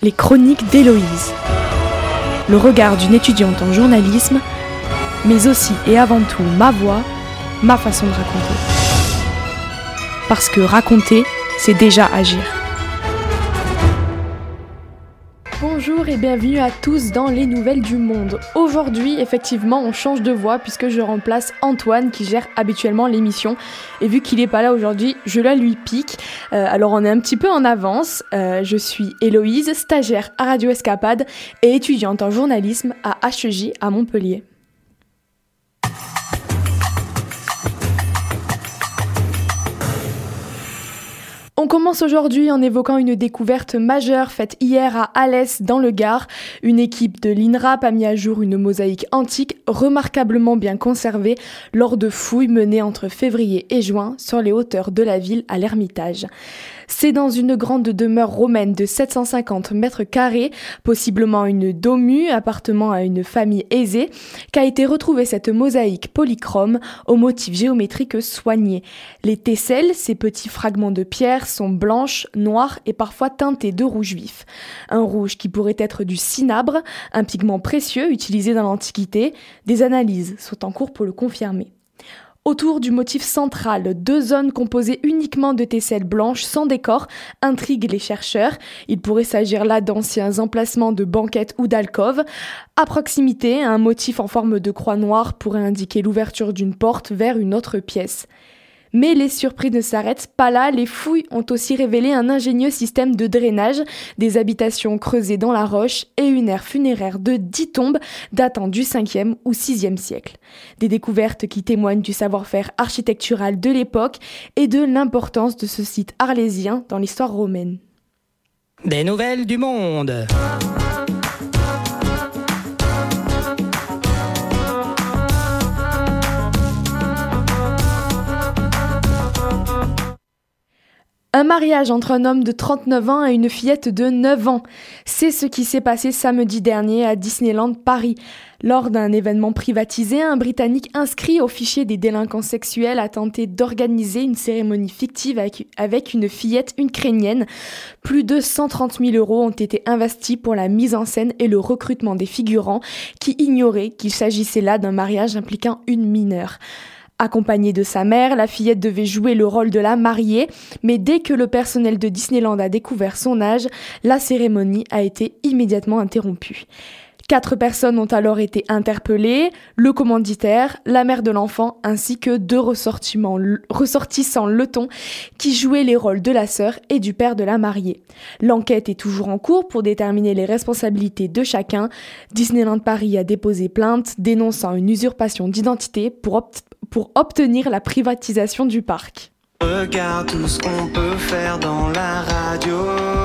les chroniques d'Héloïse. Le regard d'une étudiante en journalisme, mais aussi et avant tout ma voix, ma façon de raconter. Parce que raconter, c'est déjà agir. Bonjour et bienvenue à tous dans les nouvelles du monde. Aujourd'hui, effectivement, on change de voix puisque je remplace Antoine qui gère habituellement l'émission. Et vu qu'il n'est pas là aujourd'hui, je la lui pique. Alors on est un petit peu en avance. Je suis Héloïse, stagiaire à Radio Escapade et étudiante en journalisme à HEJ à Montpellier. On commence aujourd'hui en évoquant une découverte majeure faite hier à Alès dans le Gard. Une équipe de l'INRAP a mis à jour une mosaïque antique remarquablement bien conservée lors de fouilles menées entre février et juin sur les hauteurs de la ville à l'Ermitage. C'est dans une grande demeure romaine de 750 mètres carrés, possiblement une domu appartenant à une famille aisée, qu'a été retrouvée cette mosaïque polychrome aux motifs géométriques soignés. Les tesselles, ces petits fragments de pierre, sont blanches, noires et parfois teintées de rouge vif. Un rouge qui pourrait être du cinabre, un pigment précieux utilisé dans l'Antiquité. Des analyses sont en cours pour le confirmer. Autour du motif central, 2 zones composées uniquement de tesselles blanches sans décor intriguent les chercheurs. Il pourrait s'agir là d'anciens emplacements de banquettes ou d'alcôves. À proximité, un motif en forme de croix noire pourrait indiquer l'ouverture d'une porte vers une autre pièce. Mais les surprises ne s'arrêtent pas là, les fouilles ont aussi révélé un ingénieux système de drainage, des habitations creusées dans la roche et une aire funéraire de 10 tombes datant du 5e ou 6e siècle. Des découvertes qui témoignent du savoir-faire architectural de l'époque et de l'importance de ce site arlésien dans l'histoire romaine. Des nouvelles du monde. Un mariage entre un homme de 39 ans et une fillette de 9 ans. C'est ce qui s'est passé samedi dernier à Disneyland Paris. Lors d'un événement privatisé, un Britannique inscrit au fichier des délinquants sexuels a tenté d'organiser une cérémonie fictive avec une fillette ukrainienne. Plus de 130 000 € ont été investis pour la mise en scène et le recrutement des figurants qui ignoraient qu'il s'agissait là d'un mariage impliquant une mineure. Accompagnée de sa mère, la fillette devait jouer le rôle de la mariée, mais dès que le personnel de Disneyland a découvert son âge, la cérémonie a été immédiatement interrompue. 4 personnes ont alors été interpellées, le commanditaire, la mère de l'enfant, ainsi que 2 ressortissants letons qui jouaient les rôles de la sœur et du père de la mariée. L'enquête est toujours en cours pour déterminer les responsabilités de chacun. Disneyland Paris a déposé plainte dénonçant une usurpation d'identité pour obtenir la privatisation du parc. Regarde tout ce qu'on peut faire dans la radio.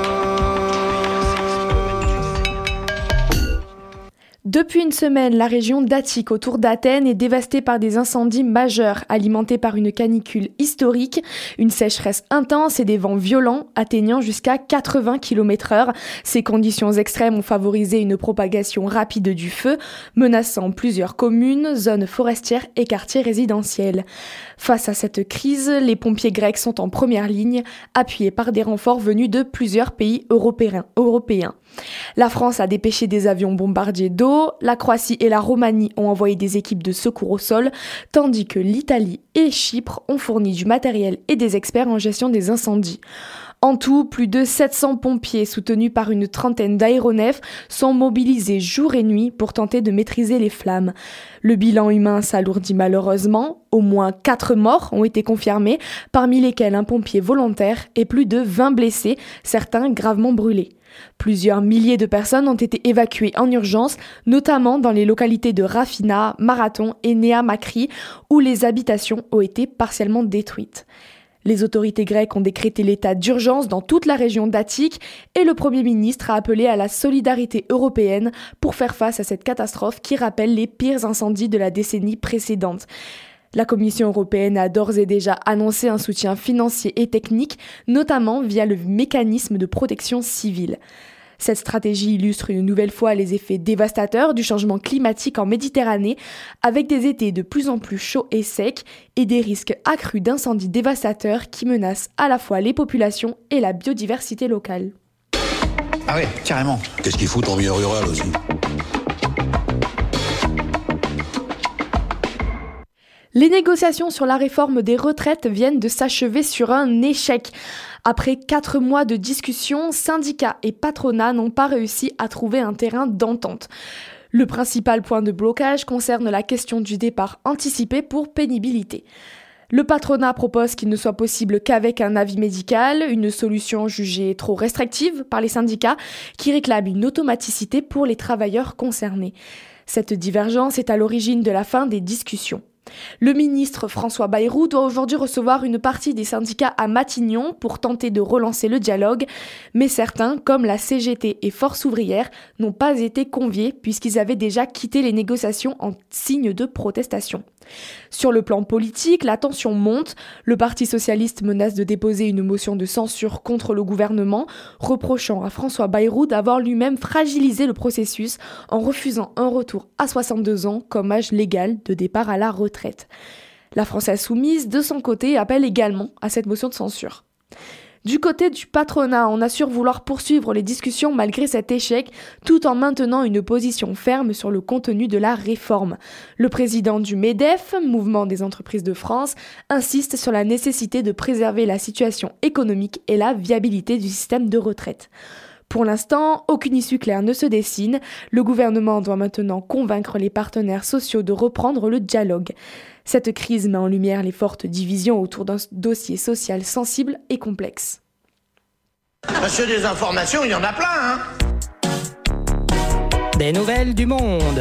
Depuis une semaine, la région d'Attique autour d'Athènes est dévastée par des incendies majeurs alimentés par une canicule historique, une sécheresse intense et des vents violents atteignant jusqu'à 80 km/h. Ces conditions extrêmes ont favorisé une propagation rapide du feu, menaçant plusieurs communes, zones forestières et quartiers résidentiels. Face à cette crise, les pompiers grecs sont en première ligne, appuyés par des renforts venus de plusieurs pays européens. La France a dépêché des avions bombardiers d'eau, la Croatie et la Roumanie ont envoyé des équipes de secours au sol, tandis que l'Italie et Chypre ont fourni du matériel et des experts en gestion des incendies. En tout, plus de 700 pompiers soutenus par une trentaine d'aéronefs sont mobilisés jour et nuit pour tenter de maîtriser les flammes. Le bilan humain s'alourdit malheureusement. Au moins 4 morts ont été confirmés, parmi lesquels un pompier volontaire et plus de 20 blessés, certains gravement brûlés. Plusieurs milliers de personnes ont été évacuées en urgence, notamment dans les localités de Rafina, Marathon et Nea Makri, où les habitations ont été partiellement détruites. Les autorités grecques ont décrété l'état d'urgence dans toute la région d'Attique et le Premier ministre a appelé à la solidarité européenne pour faire face à cette catastrophe qui rappelle les pires incendies de la décennie précédente. La Commission européenne a d'ores et déjà annoncé un soutien financier et technique, notamment via le mécanisme de protection civile. Cette stratégie illustre une nouvelle fois les effets dévastateurs du changement climatique en Méditerranée, avec des étés de plus en plus chauds et secs et des risques accrus d'incendies dévastateurs qui menacent à la fois les populations et la biodiversité locale. Ah ouais, carrément. Qu'est-ce qu'ils foutent en milieu rural aussi? Les négociations sur la réforme des retraites viennent de s'achever sur un échec. Après 4 mois de discussions, syndicats et patronat n'ont pas réussi à trouver un terrain d'entente. Le principal point de blocage concerne la question du départ anticipé pour pénibilité. Le patronat propose qu'il ne soit possible qu'avec un avis médical, une solution jugée trop restrictive par les syndicats qui réclament une automaticité pour les travailleurs concernés. Cette divergence est à l'origine de la fin des discussions. Le ministre François Bayrou doit aujourd'hui recevoir une partie des syndicats à Matignon pour tenter de relancer le dialogue, mais certains, comme la CGT et Force ouvrière, n'ont pas été conviés puisqu'ils avaient déjà quitté les négociations en signe de protestation. Sur le plan politique, la tension monte. Le Parti socialiste menace de déposer une motion de censure contre le gouvernement, reprochant à François Bayrou d'avoir lui-même fragilisé le processus en refusant un retour à 62 ans comme âge légal de départ à la retraite. La France insoumise, de son côté, appelle également à cette motion de censure. Du côté du patronat, on assure vouloir poursuivre les discussions malgré cet échec, tout en maintenant une position ferme sur le contenu de la réforme. Le président du MEDEF, Mouvement des entreprises de France, insiste sur la nécessité de préserver la situation économique et la viabilité du système de retraite. Pour l'instant, aucune issue claire ne se dessine. Le gouvernement doit maintenant convaincre les partenaires sociaux de reprendre le dialogue. Cette crise met en lumière les fortes divisions autour d'un dossier social sensible et complexe. Monsieur des informations, il y en a plein, hein. Des nouvelles du monde.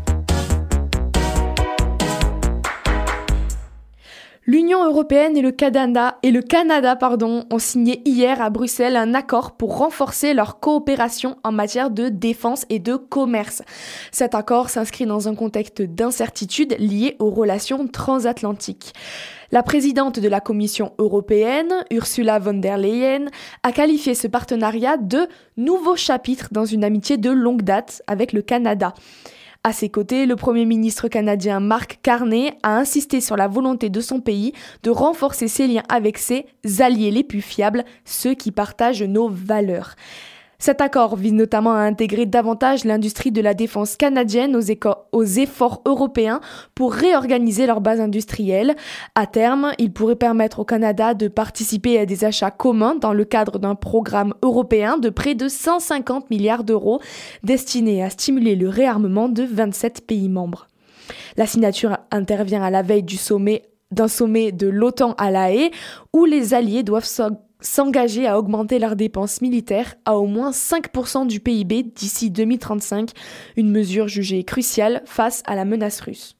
L'Union européenne et le Canada ont signé hier à Bruxelles un accord pour renforcer leur coopération en matière de défense et de commerce. Cet accord s'inscrit dans un contexte d'incertitude lié aux relations transatlantiques. La présidente de la Commission européenne, Ursula von der Leyen, a qualifié ce partenariat de « nouveau chapitre dans une amitié de longue date avec le Canada ». À ses côtés, le Premier ministre canadien Mark Carney a insisté sur la volonté de son pays de renforcer ses liens avec ses alliés les plus fiables, ceux qui partagent nos valeurs. Cet accord vise notamment à intégrer davantage l'industrie de la défense canadienne aux efforts européens pour réorganiser leur base industrielle. À terme, il pourrait permettre au Canada de participer à des achats communs dans le cadre d'un programme européen de près de 150 milliards d'euros destiné à stimuler le réarmement de 27 pays membres. La signature intervient à la veille d'un sommet de l'OTAN à La Haye où les alliés doivent s'engager à augmenter leurs dépenses militaires à au moins 5% du PIB d'ici 2035, une mesure jugée cruciale face à la menace russe.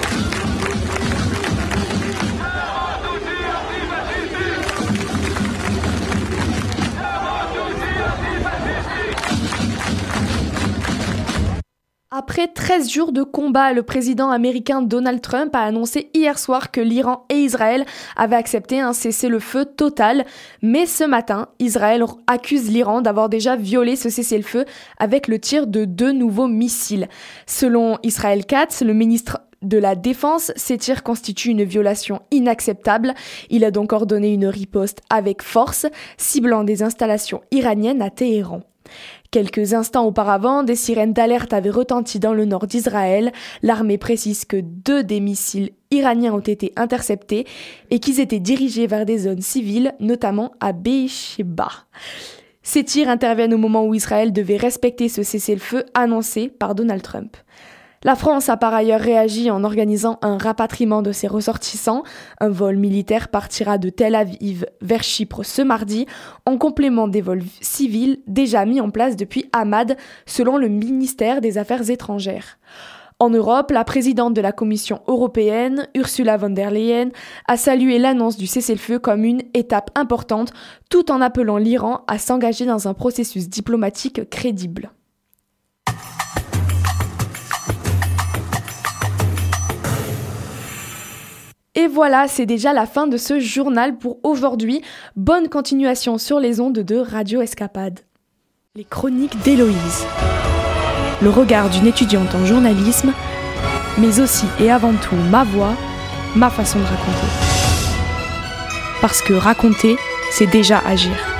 Après 13 jours de combat, le président américain Donald Trump a annoncé hier soir que l'Iran et Israël avaient accepté un cessez-le-feu total. Mais ce matin, Israël accuse l'Iran d'avoir déjà violé ce cessez-le-feu avec le tir de 2 nouveaux missiles. Selon Israël Katz, le ministre de la Défense, ces tirs constituent une violation inacceptable. Il a donc ordonné une riposte avec force, ciblant des installations iraniennes à Téhéran. Quelques instants auparavant, des sirènes d'alerte avaient retenti dans le nord d'Israël. L'armée précise que 2 des missiles iraniens ont été interceptés et qu'ils étaient dirigés vers des zones civiles, notamment à Be'er-Sheva. Ces tirs interviennent au moment où Israël devait respecter ce cessez-le-feu annoncé par Donald Trump. La France a par ailleurs réagi en organisant un rapatriement de ses ressortissants. Un vol militaire partira de Tel Aviv vers Chypre ce mardi, en complément des vols civils déjà mis en place depuis Hamad, selon le ministère des Affaires étrangères. En Europe, la présidente de la Commission européenne, Ursula von der Leyen, a salué l'annonce du cessez-le-feu comme une étape importante, tout en appelant l'Iran à s'engager dans un processus diplomatique crédible. Et voilà, c'est déjà la fin de ce journal pour aujourd'hui. Bonne continuation sur les ondes de Radio Escapade. Les chroniques d'Héloïse. Le regard d'une étudiante en journalisme, mais aussi et avant tout ma voix, ma façon de raconter. Parce que raconter, c'est déjà agir.